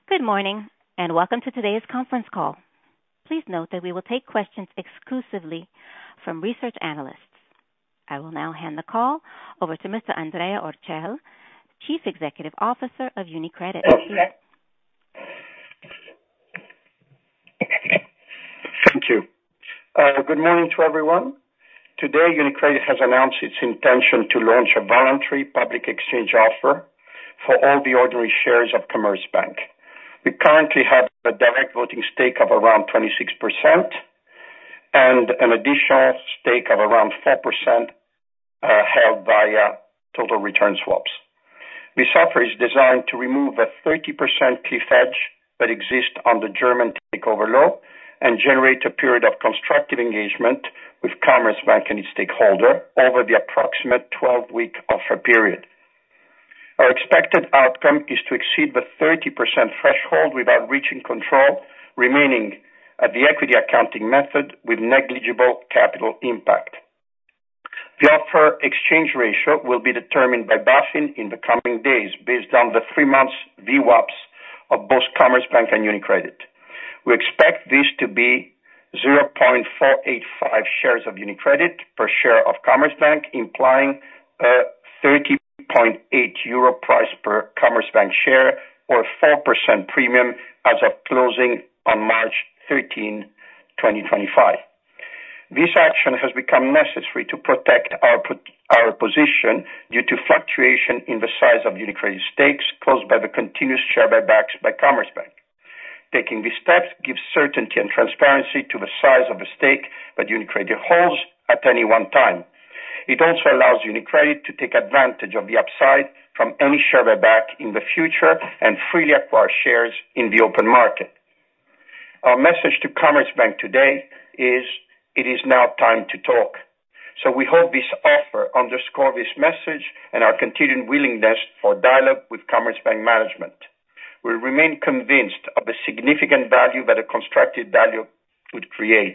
Good morning, and welcome to today's conference call. Please note that we will take questions exclusively from research analysts. I will now hand the call over to Mr. Andrea Orcel, Chief Executive Officer of UniCredit. Thank you. Good morning to everyone. Today, UniCredit has announced its intention to launch a voluntary public exchange offer for all the ordinary shares of Commerzbank. We currently have a direct voting stake of around 26% and an additional stake of around 4% held via total return swaps. This offer is designed to remove a 30% cliff edge that exists on the German takeover law and generate a period of constructive engagement with Commerzbank and its stakeholder over the approximate 12-week offer period. Our expected outcome is to exceed the 30% threshold without reaching control, remaining at the equity accounting method with negligible capital impact. The offer exchange ratio will be determined by BaFin in the coming days based on the 3 months VWAPs of both Commerzbank and UniCredit. We expect this to be 0.485 shares of UniCredit per share of Commerzbank, implying a 30.8 euro price per Commerzbank share or 4% premium as of closing on March 13, 2025. This action has become necessary to protect our position due to fluctuation in the size of UniCredit stakes caused by the continuous share buybacks by Commerzbank. Taking these steps gives certainty and transparency to the size of the stake that UniCredit holds at any one time. It also allows UniCredit to take advantage of the upside from any share buyback in the future and freely acquire shares in the open market. Our message to Commerzbank today is it is now time to talk. So we hope this offer underscores this message and our continued willingness for dialogue with Commerzbank management. We remain convinced of the significant value that a constructive dialogue would create.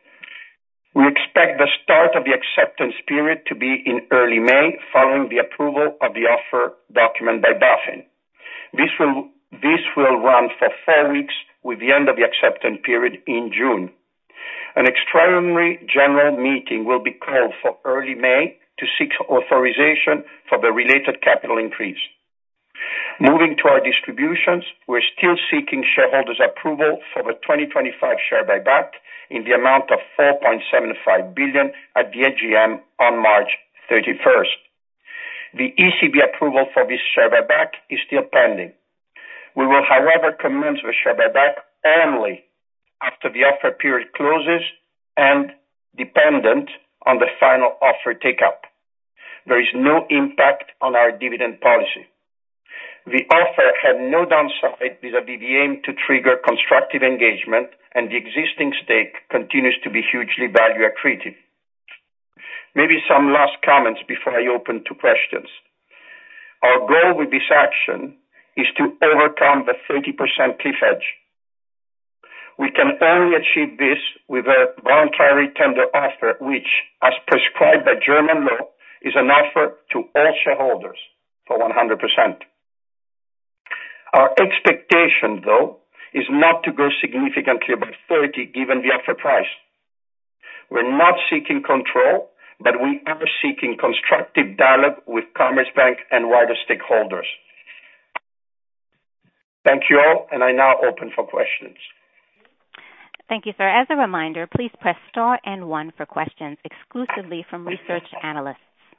We expect the start of the acceptance period to be in early May, following the approval of the offer document by BaFin. This will run for 4 weeks, with the end of the acceptance period in June. An extraordinary general meeting will be called for early May to seek authorization for the related capital increase. Moving to our distributions, we're still seeking shareholders' approval for the 2025 share buyback in the amount of 4.75 billion at the AGM on March 31st. The ECB approval for this share buyback is still pending. We will, however, commence the share buyback only after the offer period closes and dependent on the final offer take-up. There is no impact on our dividend policy. The offer had no downside vis-à-vis the aim to trigger constructive engagement, and the existing stake continues to be hugely value accretive. Maybe some last comments before I open to questions. Our goal with this action is to overcome the 30% cliff edge. We can only achieve this with a voluntary tender offer, which, as prescribed by German law, is an offer to all shareholders for 100%. Our expectation, though, is not to go significantly above 30 given the offer price. We're not seeking control, but we are seeking constructive dialogue with Commerzbank and wider stakeholders. Thank you all, and I now open for questions. Thank you, sir. As a reminder, please press star and 1 for questions exclusively from research analysts.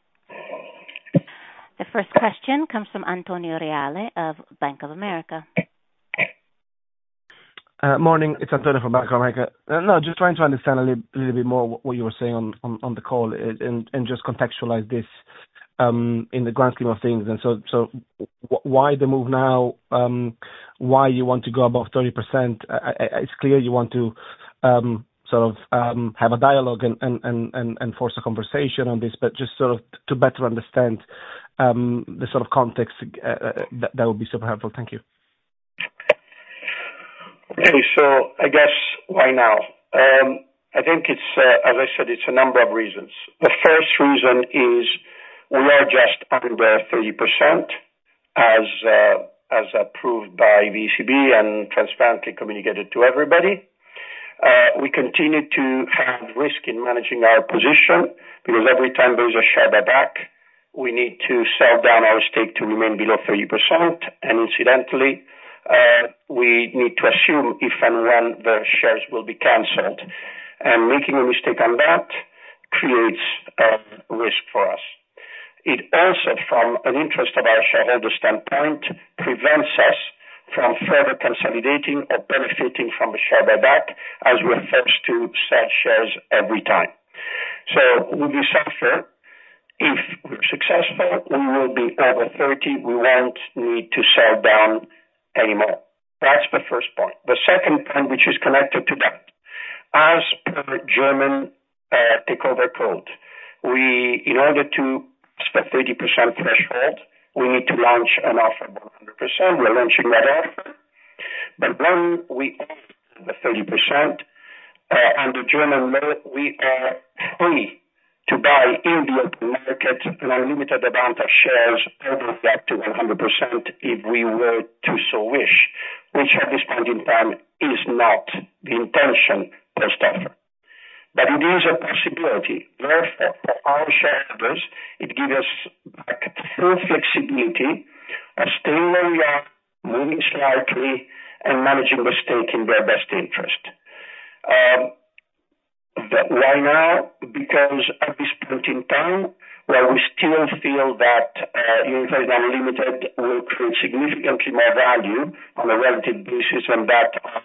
The first question comes from Antonio Reale of Bank of America. Morning, it's Antonio from Bank of America. No, just trying to understand a little bit more what you were saying on the call and just contextualize this in the grand scheme of things. And so why the move now? Why you want to go above 30%? It's clear you want to have a dialogue and force a conversation on this, but just sort of to better understand the sort of context, that would be super helpful. Thank you. Okay, so I guess why now? I think it's, as I said, it's a number of reasons. The first reason is we are just under 30%, as approved by the ECB and transparently communicated to everybody. We continue to have risk in managing our position because every time there is a share buyback, we need to sell down our stake to remain below 30%. And incidentally, we need to assume if and when the shares will be cancelled. And making a mistake on that creates risk for us. It also, from an interest of our shareholder standpoint, prevents us from further consolidating or benefiting from the share buyback as we're forced to sell shares every time. So with this offer, if we're successful, we will be over 30. We won't need to sell down anymore. That's the first point. The second point, which is connected to that, as per German takeover code, in order to the 30% threshold, we need to launch an offer of 100%. We're launching that offer. But when we own the 30%, under German law, we are free to buy in the open market an unlimited amount of shares over that to 100% if we were to so wish, which at this point in time is not the intention post-offer. But it is a possibility. Therefore, for our shareholders, it gives us back full flexibility of staying where we are, moving slightly, and managing the stake in their best interest. Why now? Because at this point in time, while we still feel that UniCredit Unlimited will create significantly more value on a relative basis than that of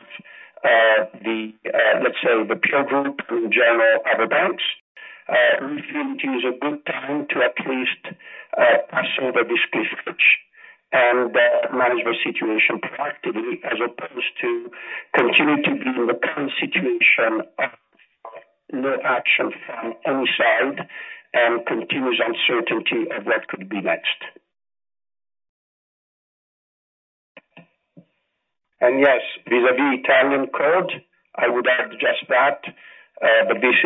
let's say, the peer group in general other banks, we feel it is a good time to at least pass over this cliff edge and manage the situation proactively as opposed to continue to be in the current situation of no action from any side and continuous uncertainty of what could be next. And yes, vis-à-vis Italian code, I would add just that, but this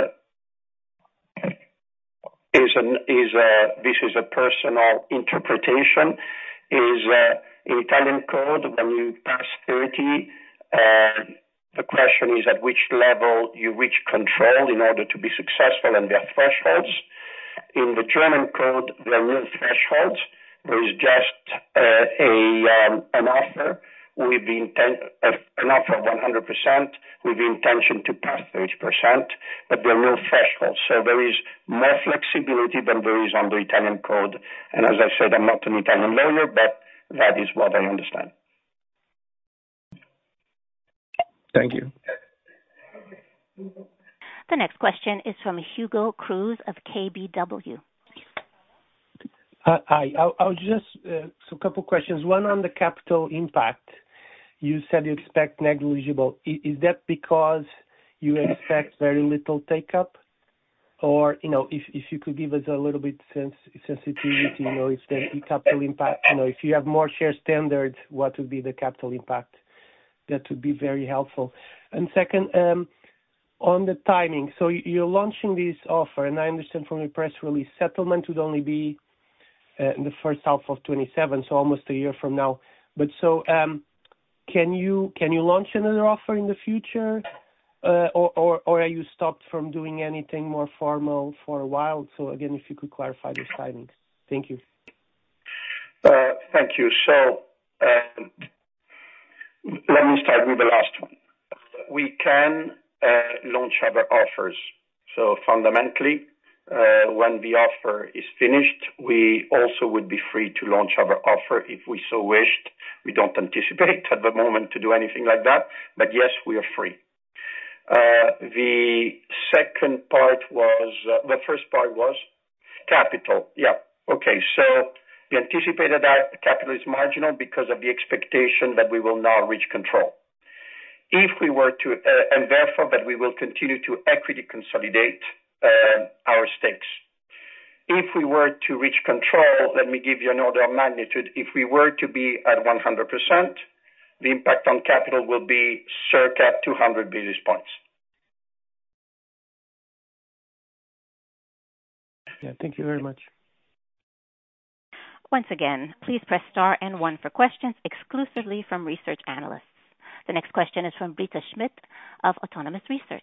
is a personal interpretation. In Italian code, when you pass 30, the question is at which level you reach control in order to be successful, and there are thresholds. In the German code, there are no thresholds. There is just an offer with the an offer of 100% with the intention to pass 30%, but there are no thresholds. So there is more flexibility than there is on the Italian code. And as I said, I'm not an Italian lawyer, but that is what I understand. Thank you. The next question is from Hugo Cruz of KBW. Hi. I'll just so a couple questions. One on the capital impact. You said you expect negligible. Is that because you expect very little take-up? Or, if you could give us a little bit sensitivity, if the capital impact, if you have more share standards, what would be the capital impact? That would be very helpful. And second, on the timing. So you're launching this offer, and I understand from your press release, settlement would only be in the first half of 27, so almost a year from now. But so, can you launch another offer in the future, or are you stopped from doing anything more formal for a while? So again, if you could clarify those timings. Thank you. Thank you. So let me start with the last one. We can launch other offers. So fundamentally, when the offer is finished, we also would be free to launch our offer if we so wished. We don't anticipate at the moment to do anything like that, but yes, we are free. The second part was, the first part was capital. Yeah. Okay. So the anticipated capital is marginal because of the expectation that we will now reach control. If we were to, and therefore that we will continue to equity consolidate our stakes. If we were to reach control, let me give you an order of magnitude. If we were to be at 100%, the impact on capital will be circa 200 basis points. Yeah, thank you very much. Once again, please press star and one for questions exclusively from research analysts. The next question is from Britta Schmidt of Autonomous Research.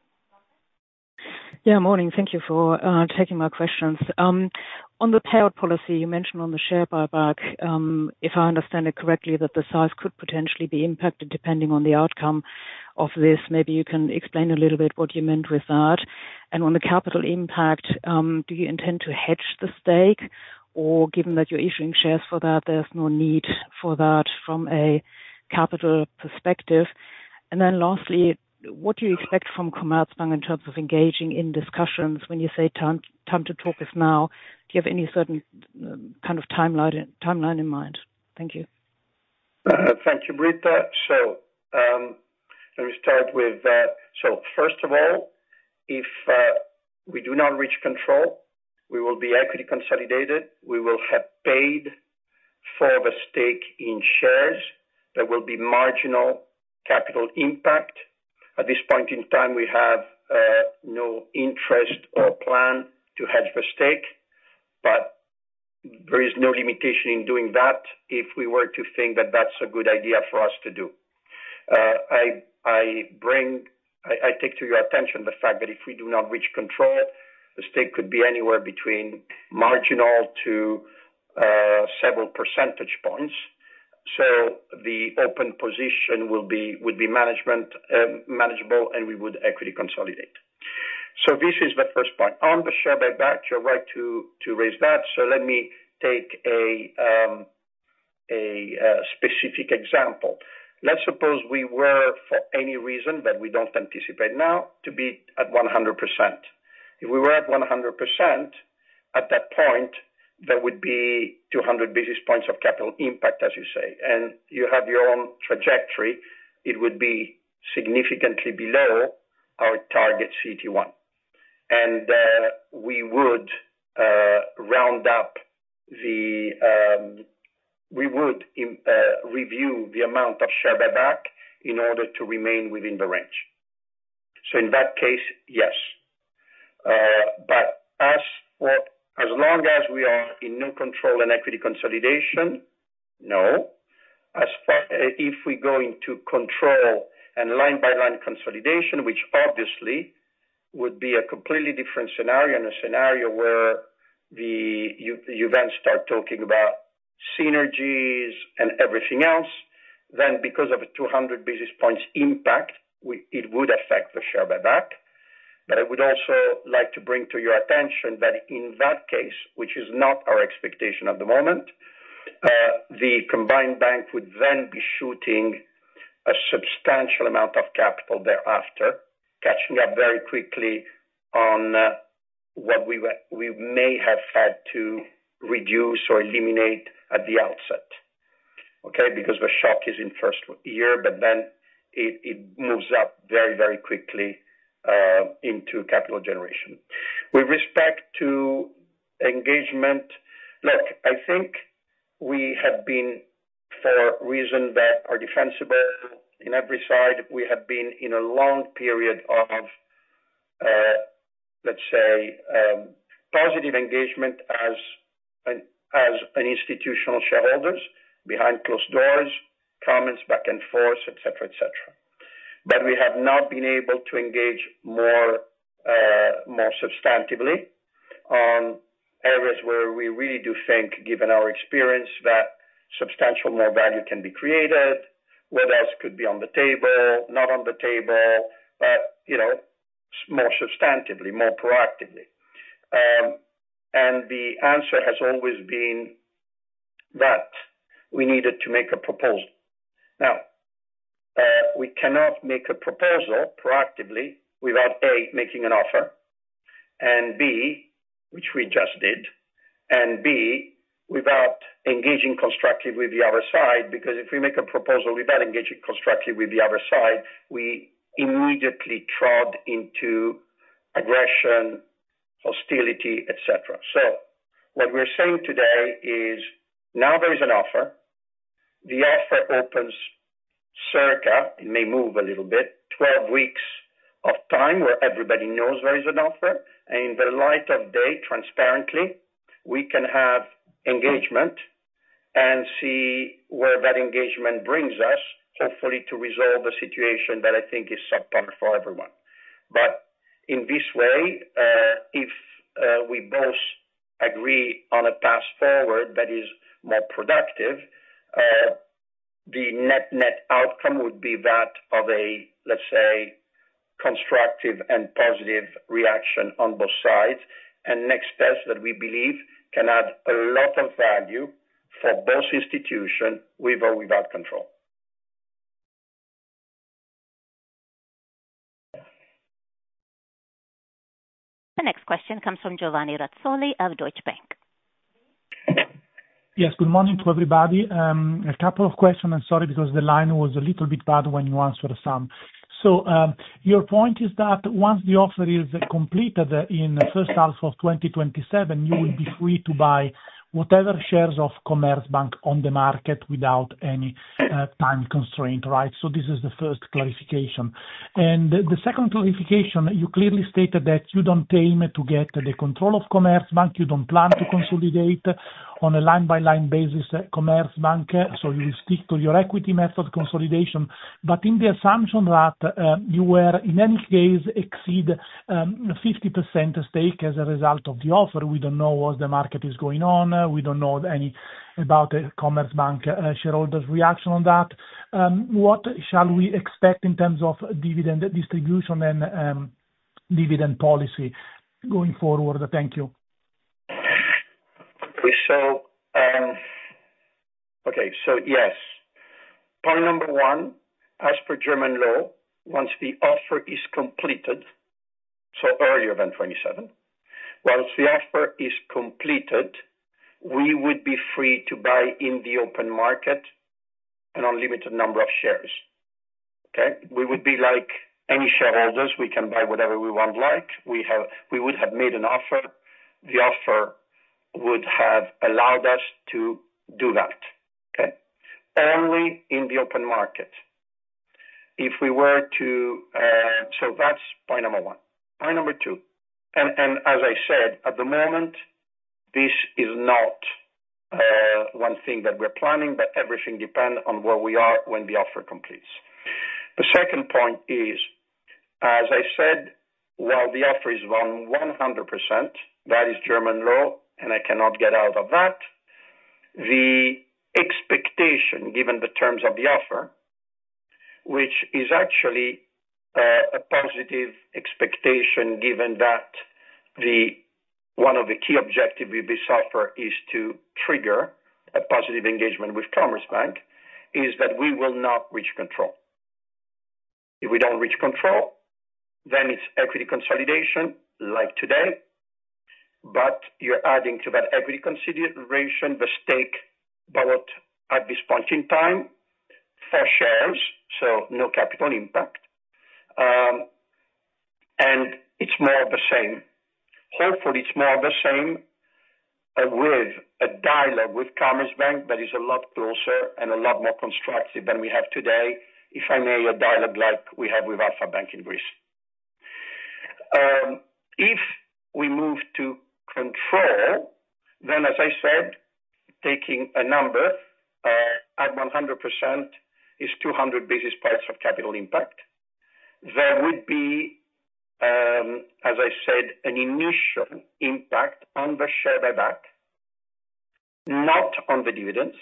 Yeah, morning. Thank you for taking my questions. On the payout policy, you mentioned on the share buyback, if I understand it correctly, that the size could potentially be impacted depending on the outcome of this. Maybe you can explain a little bit what you meant with that. And on the capital impact, do you intend to hedge the stake? Or given that you're issuing shares for that, there's no need for that from a capital perspective? And then lastly, what do you expect from Commerzbank in terms of engaging in discussions? When you say time to talk is now, do you have any certain kind of timeline in mind? Thank you. Thank you, Britta. So let me start with so first of all, if we do not reach control, we will be equity consolidated. We will have paid for the stake in shares. There will be marginal capital impact. At this point in time, we have no interest or plan to hedge the stake, but there is no limitation in doing that if we were to think that that's a good idea for us to do. I take to your attention the fact that if we do not reach control, the stake could be anywhere between marginal to several percentage points. So the open position would be manageable, and we would equity consolidate. So this is the first point. On the share buyback, you're right to raise that. So let me take a specific example. Let's suppose we were, for any reason that we don't anticipate now, to be at 100%. If we were at 100%, at that point, there would be 200 basis points of capital impact, as you say, and you have your own trajectory. It would be significantly below our target CET1. And we would round up review the amount of share buyback in order to remain within the range. So in that case, yes. But as long as we are in no control and equity consolidation, no. If we go into control and line-by-line consolidation, which obviously would be a completely different scenario, and a scenario where you then start talking about synergies and everything else, then because of a 200 basis points impact, it would affect the share buyback. But I would also like to bring to your attention that in that case, which is not our expectation at the moment, the combined bank would then be shooting a substantial amount of capital thereafter, catching up very quickly on what we may have had to reduce or eliminate at the outset. Okay, because the shock is in first year, but then it moves up very, very quickly into capital generation. With respect to engagement, look, I think we have been, for reasons that are defensible in every side, we have been in a long period of, let's say, positive engagement as an institutional shareholders behind closed doors, comments back and forth, etc., etc. But we have not been able to engage more substantively on areas where we really do think, given our experience, that substantial more value can be created. What else could be on the table, not on the table, but, more substantively, more proactively. And the answer has always been that we needed to make a proposal. Now, we cannot make a proposal proactively without A, making an offer, and B, which we just did, and B, without engaging constructively with the other side, because if we make a proposal without engaging constructively with the other side, we immediately trod into aggression, hostility, etc. So what we're saying today is now there is an offer. The offer opens circa, it may move a little bit, 12 weeks of time where everybody knows there is an offer. And in the light of day, transparently, we can have engagement and see where that engagement brings us, hopefully to resolve a situation that I think is subpar for everyone. But in this way, if we both agree on a path forward that is more productive, the net outcome would be that of a, let's say, constructive and positive reaction on both sides, and next steps that we believe can add a lot of value for both institutions, with or without control. The next question comes from Giovanni Razzoli of Deutsche Bank. Yes, good morning to everybody. A couple of questions, and sorry because the line was a little bit bad when you answered some. So your point is that once the offer is completed in the first half of 2027, you will be free to buy whatever shares of Commerzbank on the market without any time constraint, right? So this is the first clarification. And the second clarification, you clearly stated that you don't aim to get the control of Commerzbank, you don't plan to consolidate on a line-by-line basis Commerzbank, so you will stick to your equity method consolidation. But in the assumption that you were in any case exceed 50% stake as a result of the offer, we don't know what the market is going on, we don't know any about the Commerzbank shareholders' reaction on that. What shall we expect in terms of dividend distribution and dividend policy going forward? Thank you. So yes. Point number one, as per German law, once the offer is completed, so earlier than 27, once the offer is completed, we would be free to buy in the open market an unlimited number of shares. Okay? We would be like any shareholders. We can buy whatever we want like. We would have made an offer. The offer would have allowed us to do that. Okay? Only in the open market. If we were to, so that's point number one. Point number two, and as I said, at the moment, this is not one thing that we're planning, but everything depends on where we are when the offer completes. The second point is, as I said, while the offer is on 100%, that is German law, and I cannot get out of that, the expectation, given the terms of the offer, which is actually a positive expectation given that one of the key objectives with this offer is to trigger a positive engagement with Commerzbank, is that we will not reach control. If we don't reach control, then it's equity consolidation like today, but you're adding to that equity consideration the stake bought at this point in time for shares, so no capital impact, and it's more of the same. Hopefully it's more of the same with a dialogue with Commerzbank that is a lot closer and a lot more constructive than we have today, if I may, a dialogue like we have with Alpha Bank in Greece. If we move to control, then as I said, taking a number at 100% is 200 basis points of capital impact. There would be, as I said, an initial impact on the share buyback, not on the dividends,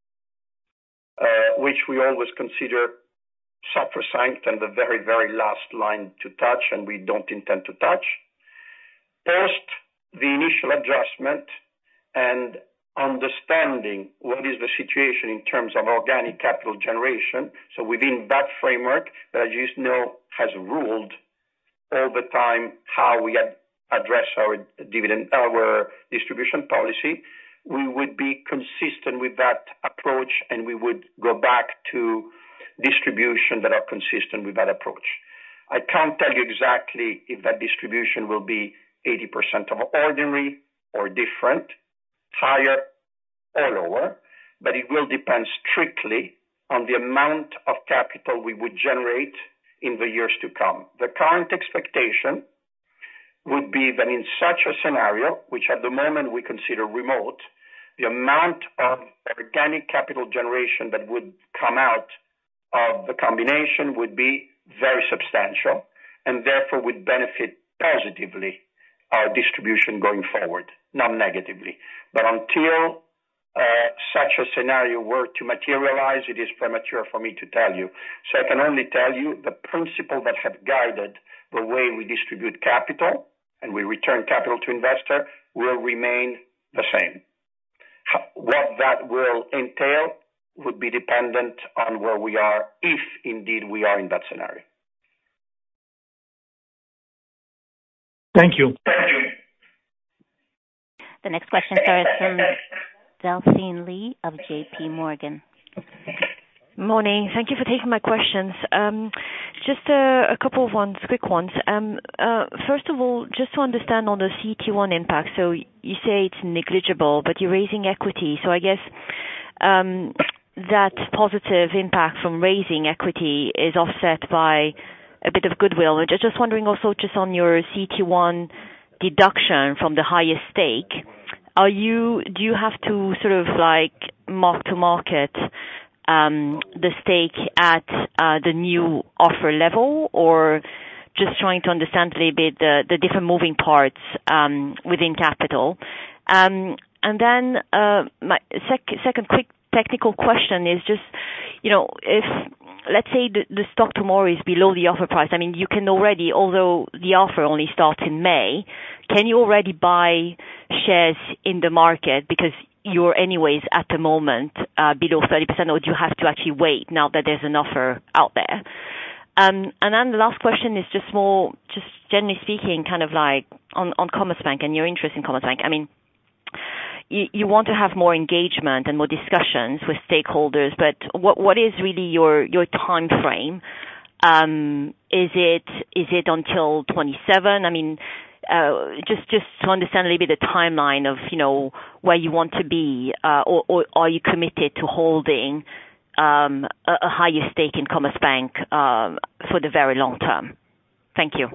which we always consider sacrosanct and the very, very last line to touch, and we don't intend to touch. Post the initial adjustment and understanding what is the situation in terms of organic capital generation, so within that framework that, as you know, has ruled all the time how we address our distribution policy, we would be consistent with that approach, and we would go back to distribution that are consistent with that approach. I can't tell you exactly if that distribution will be 80% of ordinary or different, higher or lower, but it will depend strictly on the amount of capital we would generate in the years to come. The current expectation would be that in such a scenario, which at the moment we consider remote, the amount of organic capital generation that would come out of the combination would be very substantial and therefore would benefit positively our distribution going forward, not negatively. But until such a scenario were to materialize, it is premature for me to tell you. So I can only tell you the principle that have guided the way we distribute capital and we return capital to investor will remain the same. What that will entail would be dependent on where we are, if indeed we are in that scenario. Thank you. The next question, sir, is from Delphine Lee of J.P. Morgan. Morning. Thank you for taking my questions. Just a couple of quick ones. First of all, just to understand on the CET1 impact. So you say it's negligible, but you're raising equity. So I guess that positive impact from raising equity is offset by a bit of goodwill. I'm just wondering also just on your CET1 deduction from the highest stake, do you have to sort of like mark to market the stake at the new offer level, or just trying to understand a little bit the different moving parts within capital? And then my second quick technical question is just, if let's say the stock tomorrow is below the offer price, I mean, you can already, although the offer only starts in May, can you already buy shares in the market because you're anyways at the moment below 30%, or do you have to actually wait now that there's an offer out there? And then the last question is just more, just generally speaking, kind of like on Commerzbank and your interest in Commerzbank. I mean, you want to have more engagement and more discussions with stakeholders, but what is really your time frame? Is it until 27? I mean, just to understand a little bit the timeline of where you want to be, or are you committed to holding a higher stake in Commerzbank for the very long term? Thank you.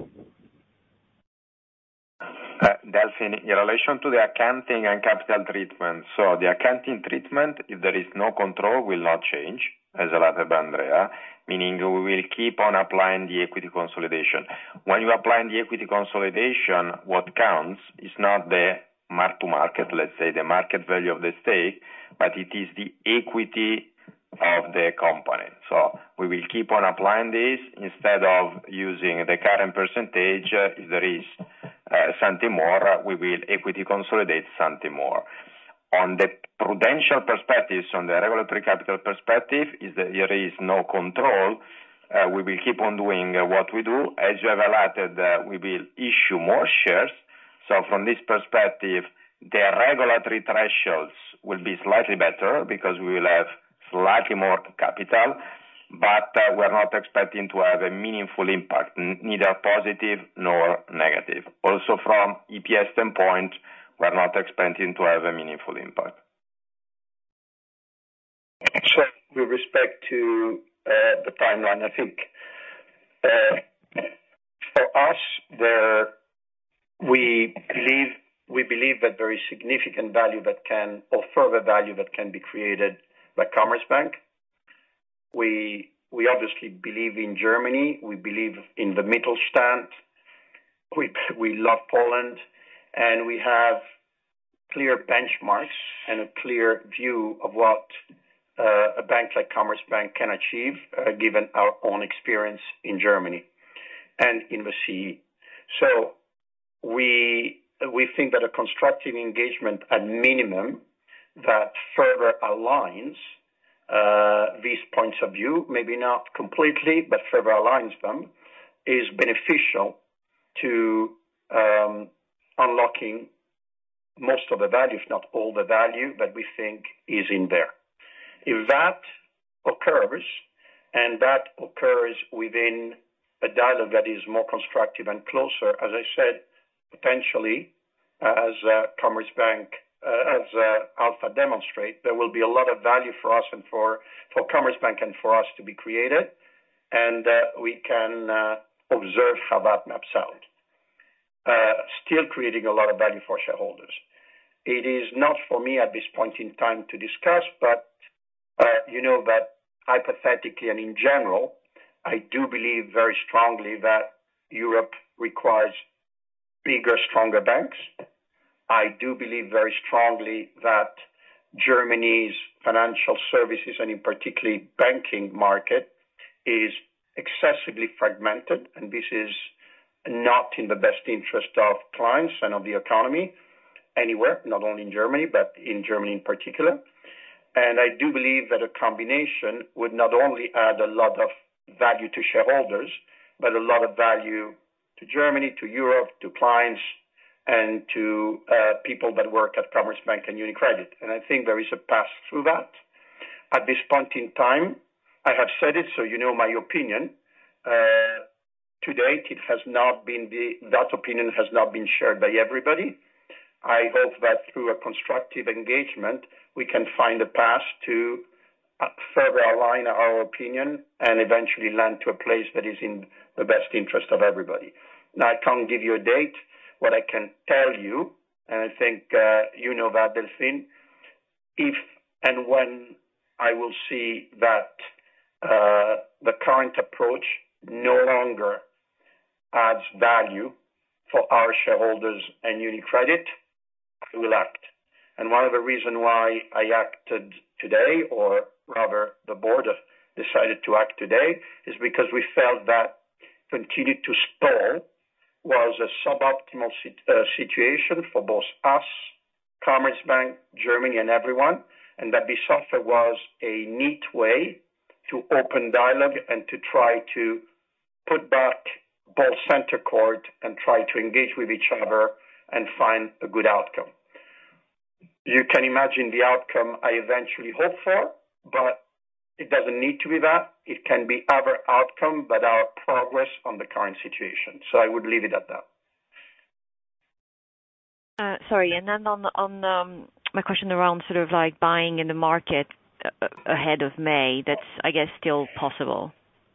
Delphine, in relation to the accounting and capital treatment, so the accounting treatment, if there is no control, will not change, as alluded by Andrea, meaning we will keep on applying the equity consolidation. When you apply the equity consolidation, what counts is not the mark to market, let's say the market value of the stake, but it is the equity of the company. So we will keep on applying this instead of using the current percentage. If there is something more, we will equity consolidate something more. On the prudential perspective, on the regulatory capital perspective, is that there is no control. We will keep on doing what we do. As you have alluded, we will issue more shares. So from this perspective, the regulatory thresholds will be slightly better because we will have slightly more capital, but we're not expecting to have a meaningful impact, neither positive nor negative. Also from EPS standpoint, we're not expecting to have a meaningful impact. So with respect to the timeline, I think for us, we believe that there is significant value that can, or further value that can be created by Commerzbank. We obviously believe in Germany. We believe in the Mittelstand. We love Poland, and we have clear benchmarks and a clear view of what a bank like Commerzbank can achieve, given our own experience in Germany and in the CE. So we think that a constructive engagement at minimum that further aligns these points of view, maybe not completely, but further aligns them, is beneficial to unlocking most of the value, if not all the value that we think is in there. If that occurs, and that occurs within a dialogue that is more constructive and closer, as I said, potentially, as Commerzbank, as Alpha demonstrate, there will be a lot of value for us and for Commerzbank and for us to be created, and we can observe how that maps out, still creating a lot of value for shareholders. it is not for me at this point in time to discuss, but you know that hypothetically and in general, I do believe very strongly that Europe requires bigger, stronger banks. I do believe very strongly that Germany's financial services and in particular banking market is excessively fragmented, and this is not in the best interest of clients and of the economy anywhere, not only in Germany, but in Germany in particular. And I do believe that a combination would not only add a lot of value to shareholders, but a lot of value to Germany, to Europe, to clients, and to people that work at Commerzbank and UniCredit. And I think there is a path through that. At this point in time, I have said it, so you know my opinion. To date, it has not been that opinion has not been shared by everybody. I hope that through a constructive engagement, we can find a path to further align our opinion and eventually land to a place that is in the best interest of everybody. Now, I can't give you a date. What I can tell you, and I think you know that, Delphine, if and when I will see that the current approach no longer adds value for our shareholders and UniCredit, I will act. And one of the reasons why I acted today, or rather the board decided to act today, is because we felt that continued to stall was a suboptimal situation for both us, Commerzbank, Germany, and everyone, and that this offer was a neat way to open dialogue and to try to put back ball center court and try to engage with each other and find a good outcome. You can imagine the outcome I eventually hope for, but it doesn't need to be that. It can be other outcome, but our progress on the current situation. So I would leave it at that. Sorry, and then on my question around sort of like buying in the market ahead of May, that's, I guess, still possible.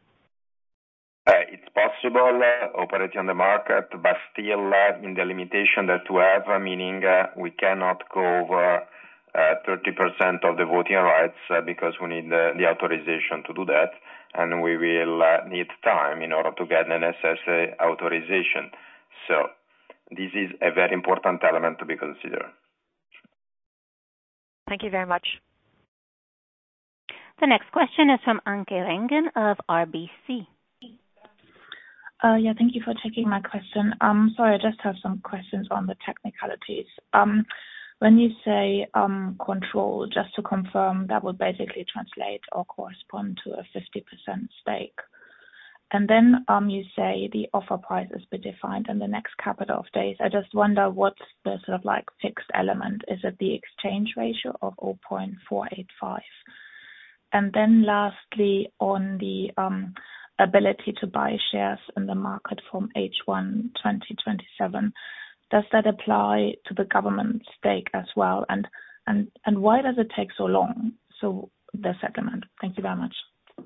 It's possible operating on the market, but still in the limitation that we have, meaning we cannot go over 30% of the voting rights because we need the authorization to do that, and we will need time in order to get the necessary authorization. So this is a very important element to be considered. Thank you very much. The next question is from Anke Reingen of RBC. Yeah, thank you for taking my question. Sorry, I just have some questions on the technicalities. When you say control, just to confirm, that would basically translate or correspond to a 50% stake. And then you say the offer price is be defined in the next couple of days. I just wonder what's the sort of like fixed element. Is it the exchange ratio of 0.485? And then lastly, on the ability to buy shares in the market from H1 2027, does that apply to the government stake as well? And why does it take so long? So the settlement. Thank you very much.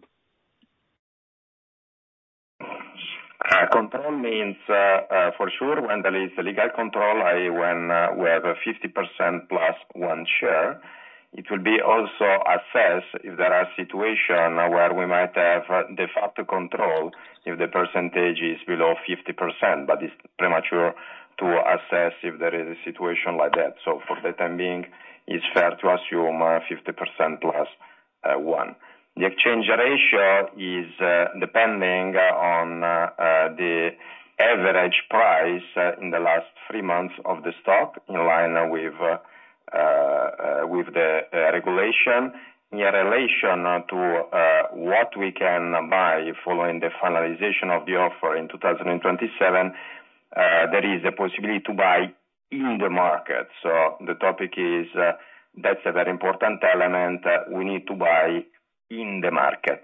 Control means for sure when there is legal control, when we have a 50% plus one share. It will be also assessed if there are situations where we might have de facto control if the percentage is below 50%, but it's premature to assess if there is a situation like that. So for the time being, it's fair to assume 50% plus one. The exchange ratio is depending on the average price in the last 3 months of the stock, in line with the regulation. In relation to what we can buy following the finalization of the offer in 2027, there is a possibility to buy in the market. So the topic is that's a very important element. We need to buy in the market.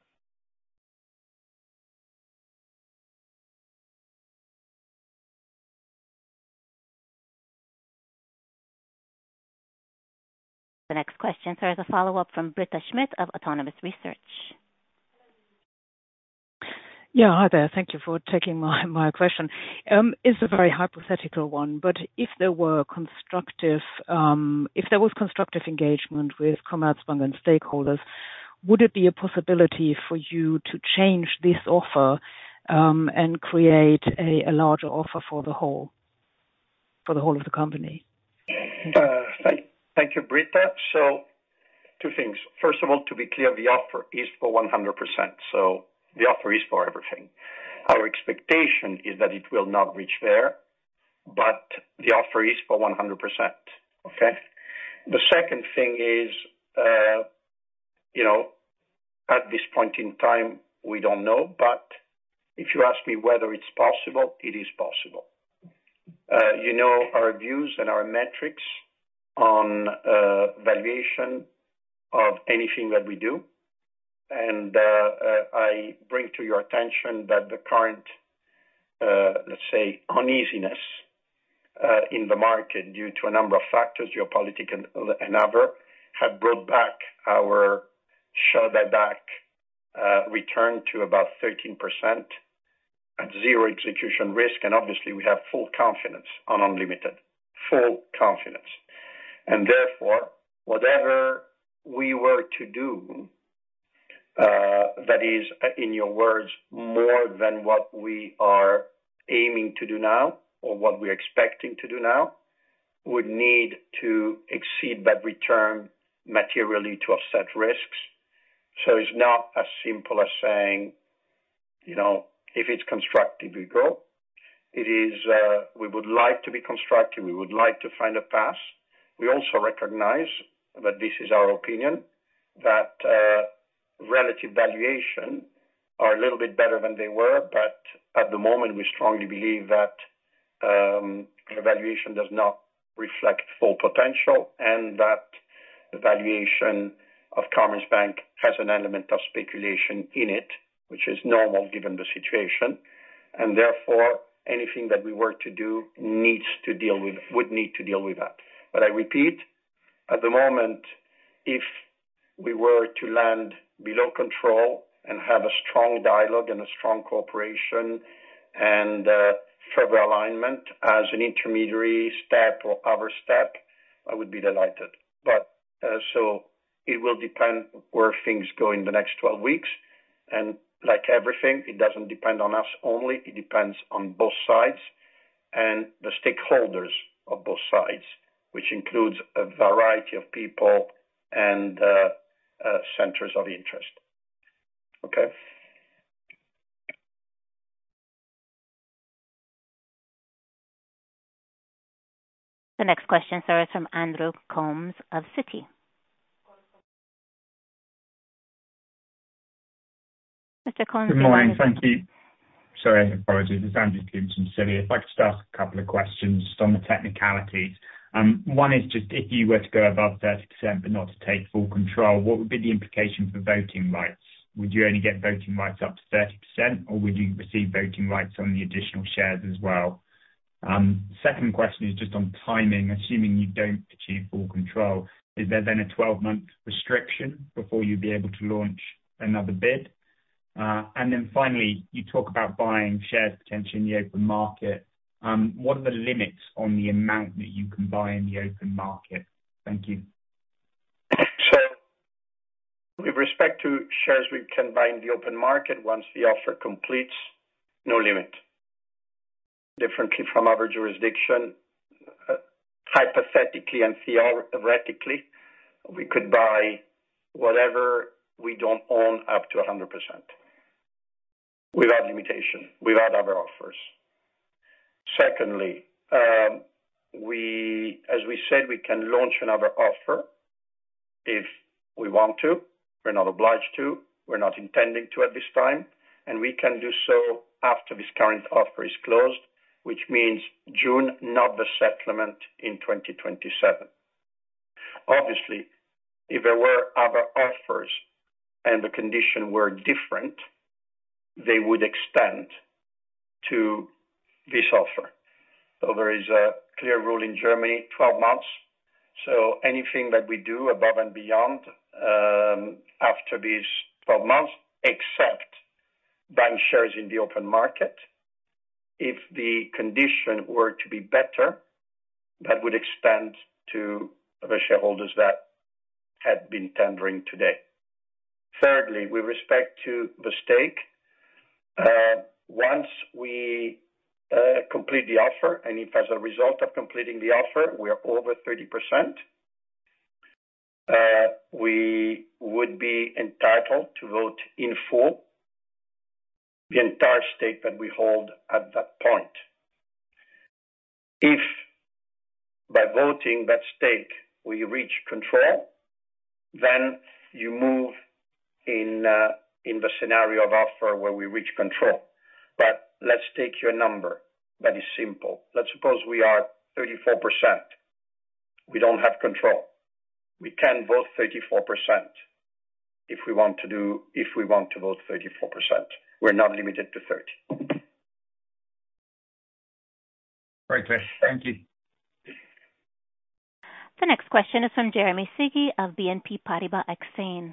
The next question, sir, is a follow-up from Britta Schmidt of Autonomous Research. Yeah, hi there. Thank you for taking my question. It's a very hypothetical one, but if there was constructive engagement with Commerzbank and stakeholders, would it be a possibility for you to change this offer and create a larger offer for the whole of the company? Thank you, Britta. So, two things. First of all, to be clear, the offer is for 100%. So the offer is for everything. Our expectation is that it will not reach there, but the offer is for 100%. Okay. The second thing is, at this point in time, we don't know, but if you ask me whether it's possible, it is possible. Our views and our metrics on valuation of anything that we do. And I bring to your attention that the current, let's say, uneasiness in the market due to a number of factors, geopolitical and other, have brought back our share buyback return to about 13% at zero execution risk. And obviously, we have full confidence on Unlimited, full confidence. And therefore, whatever we were to do, that is, in your words, more than what we are aiming to do now or what we're expecting to do now, would need to exceed that return materially to offset risks. So it's not as simple as saying, if it's constructive, we go. It is, we would like to be constructive. We would like to find a path. We also recognize that this is our opinion, that relative valuation are a little bit better than they were, but at the moment we strongly believe that the valuation does not reflect full potential and that the valuation of Commerzbank has an element of speculation in it, which is normal given the situation, and therefore anything that we were to do would need to deal with that. But I repeat, at the moment, if we were to land below control and have a strong dialogue and a strong cooperation and further alignment as an intermediary step or other step, I would be delighted. But so it will depend where things go in the next 12 weeks. And like everything, it doesn't depend on us only. It depends on both sides and the stakeholders of both sides, which includes a variety of people and centers of interest. Okay. The next question, sir, is from Andrew Coombs of Citi. Mr. Coombs. Good morning. Thank you. Sorry, apologies. It's Andrew Coombs from Citi. If I could start a couple of questions just on the technicalities. One is just if you were to go above 30% but not to take full control, what would be the implication for voting rights? Would you only get voting rights up to 30%, or would you receive voting rights on the additional shares as well? Second question is just on timing. Assuming you don't achieve full control, is there then a 12-month restriction before you'd be able to launch another bid? And then finally, you talk about buying shares potentially in the open market. What are the limits on the amount that you can buy in the open market? Thank you. So, with respect to shares we can buy in the open market, once the offer completes, no limit. Differently from other jurisdiction, hypothetically and theoretically, we could buy whatever we don't own up to 100%. Without limitation, without other offers. Secondly, as we said, we can launch another offer if we want to. We're not obliged to. We're not intending to at this time. And we can do so after this current offer is closed, which means June, not the settlement in 2027. Obviously, if there were other offers and the condition were different, they would extend to this offer. So there is a clear rule in Germany, 12 months. So anything that we do above and beyond after these 12 months, except buying shares in the open market. If the condition were to be better, that would extend to the shareholders that had been tendering today. Thirdly, with respect to the stake, once we complete the offer, and if as a result of completing the offer we are over 30%, we would be entitled to vote in full the entire stake that we hold at that point. If by voting that stake we reach control, then you move in the scenario of offer where we reach control. But let's take your number. That is simple. Let's suppose we are 34%. We don't have control. We can vote 34% if we want to vote 34%. We're not limited to 30. Very clear. Thank you. The next question is from Jeremy Sigee of BNP Paribas Exane.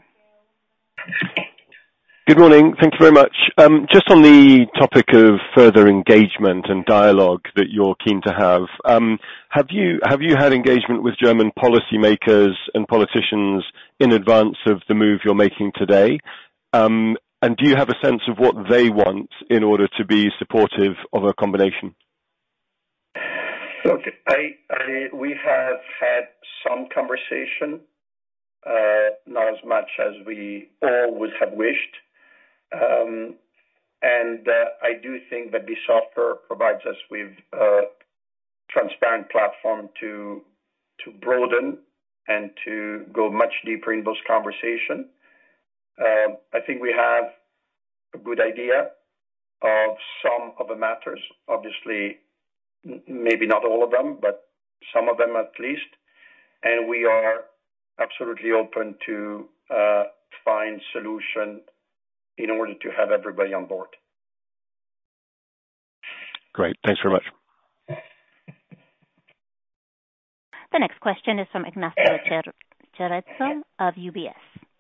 Good morning. Thank you very much. Just on the topic of further engagement and dialogue that you're keen to have you had engagement with German policymakers and politicians in advance of the move you're making today? And do you have a sense of what they want in order to be supportive of a combination? Look, we have had some conversation, not as much as we all would have wished. And I do think that this offer provides us with a transparent platform to broaden and to go much deeper in those conversations. I think we have a good idea of some of the matters, obviously maybe not all of them, but some of them at least. And we are absolutely open to find solution in order to have everybody on board. Great. Thanks very much. The next question is from Ignacio Cerezo of UBS.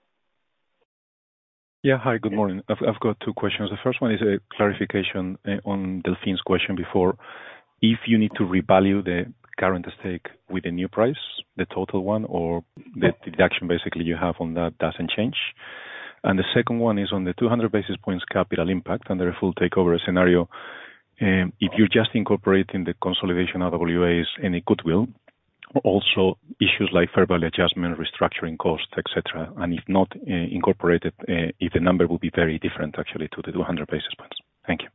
Yeah, hi, good morning. I've got two questions. The first one is a clarification on Delphine's question before. If you need to revalue the current stake with a new price, the total one, or the deduction basically you have on that doesn't change. And the second one is on the 200 basis points capital impact under a full takeover scenario. If you're just incorporating the consolidation RWAs, any goodwill, also issues like fair value adjustment, restructuring costs, etc. And if not incorporated, if the number will be very different actually to the 200 basis points. Thank you.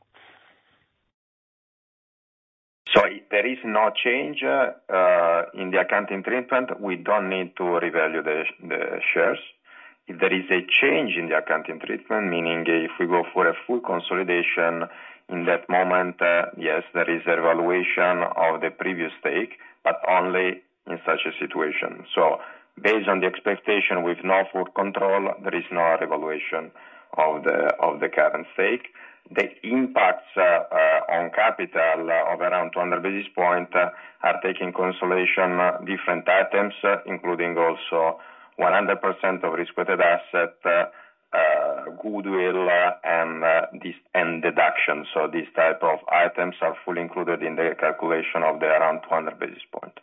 So there is no change in the accounting treatment. We don't need to revalue the shares. If there is a change in the accounting treatment, meaning if we go for a full consolidation, in that moment, yes, there is a revaluation of the previous stake, but only in such a situation. So based on the expectation with no full control, there is no revaluation of the current stake. The impacts on capital of around 200 basis points are taking consolidation different items, including also 100% of risk-weighted asset, goodwill, and deduction. So these type of items are fully included in the calculation of the around 200 basis points.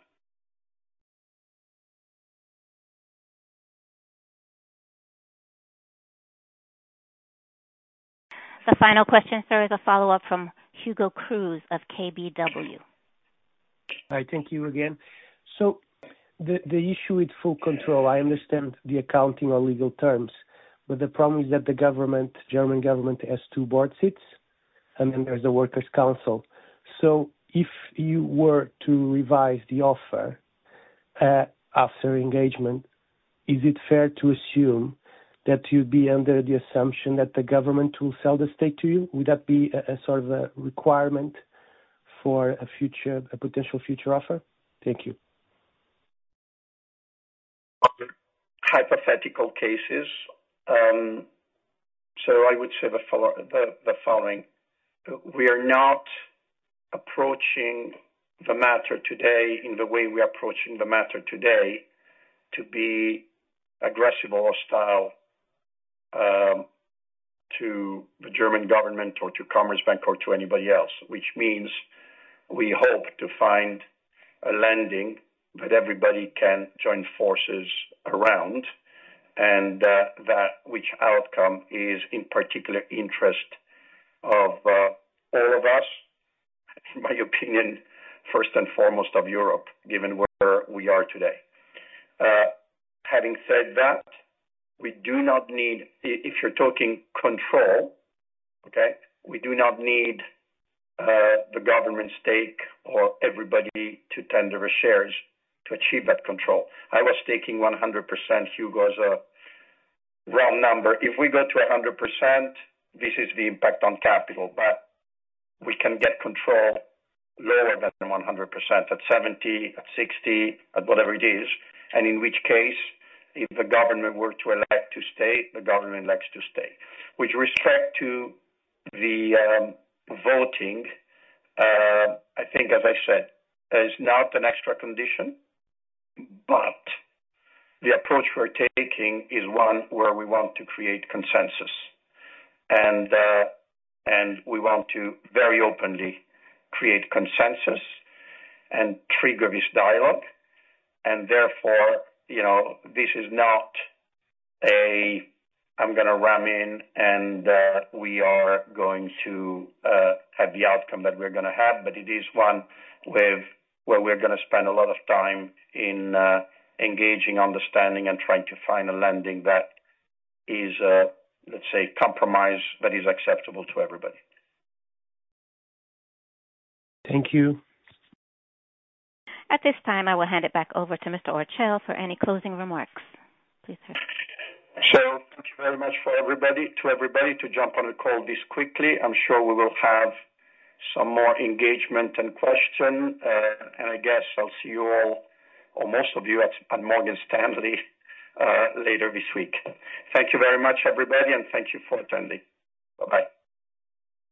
The final question, sir, is a follow-up from Hugo Cruz of KBW. Hi, thank you again. So the issue with full control, I understand the accounting or legal terms, but the problem is that the German government has two board seats, and then there's the Workers' Council. So if you were to revise the offer after engagement, is it fair to assume that you'd be under the assumption that the government will sell the stake to you? Would that be a sort of a requirement for a potential future offer? Thank you. Hypothetical cases. So I would say the following. We are not approaching the matter today in the way we are approaching the matter today to be aggressive or hostile to the German government or to Commerzbank or to anybody else, which means we hope to find a lending that everybody can join forces around, and that which outcome is in particular interest of all of us, in my opinion, first and foremost of Europe, given where we are today. Having said that, we do not need, if you're talking control, okay, we do not need the government stake or everybody to tender the shares to achieve that control. I was taking 100%, Hugo, as a round number. If we go to 100%, this is the impact on capital, but we can get control lower than 100%, at 70, at 60, at whatever it is, and in which case, if the government were to elect to stay, the government elects to stay. With respect to the voting, I think, as I said, is not an extra condition, but the approach we're taking is one where we want to create consensus, and we want to very openly create consensus and trigger this dialogue, and therefore, this is not I'm going to ram in and we are going to have the outcome that we're going to have, but it is one where we're going to spend a lot of time in engaging, understanding, and trying to find a landing that is, let's say, compromise that is acceptable to everybody. Thank you. At this time, I will hand it back over to Mr. Orcel for any closing remarks. Please, sir. So thank you very much for everybody to jump on the call this quickly. I'm sure we will have some more engagement and question, and I guess I'll see you all, or most of you, at Morgan Stanley later this week. Thank you very much, everybody, and thank you for attending. Bye-bye.